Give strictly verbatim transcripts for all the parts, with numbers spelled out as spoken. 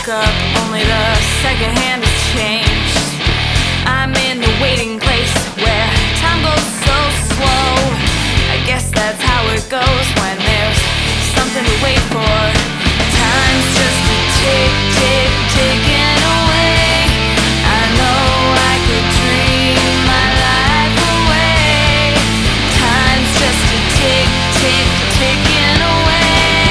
up, only the second hand has changed. I'm in the waiting place where time goes so slow. I guess that's how it goes when there's something to wait for. Time's just a tick, tick, ticking away. I know I could dream my life away. Time's just a tick, tick, ticking away.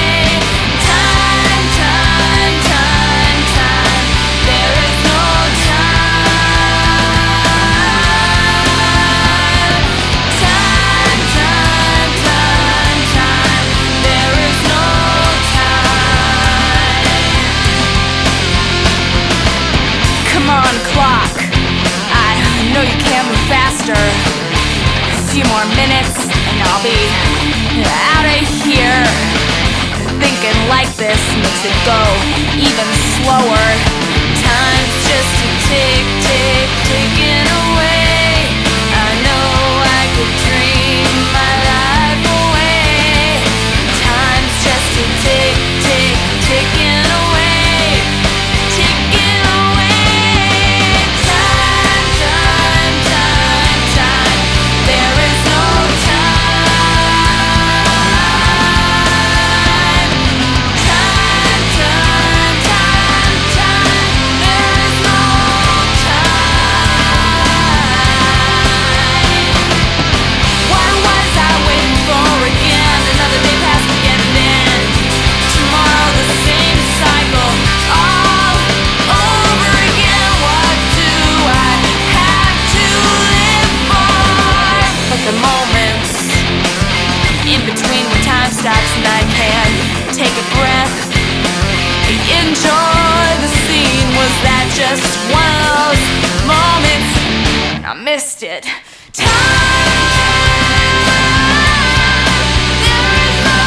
Time, time, time, time. There is no time. Time, time, time, time. There is no time. Come on, clock. I know you can move faster. A few more minutes and I'll be out of here. Thinking like this makes it go even slower. Time's just a tick, tick, ticking away. I know I could dream my life away. Time's just a tick, tick, ticking away. Ticking away. Time, time, time, time. There is no time. Time, time, time, time. There is no time. What was I waiting for again? Another day past the end. Tomorrow the same cycle all over again. What do I have to live for? But the moments in between when time stops and I can take a breath, enjoy the scene. Was that just one of those moments? I missed it. Time. There is no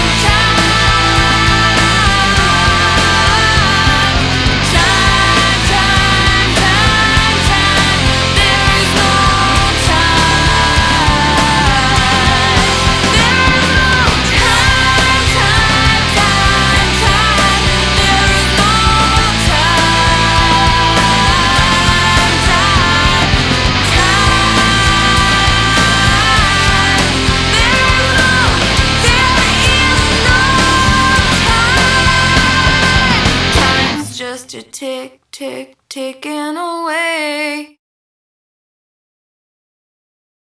time. Time, time, time, time. There is no time. There is no time, time, time, time. There is no time, time, time. There is no, there is no time. Time's just a tick, tick, ticking away.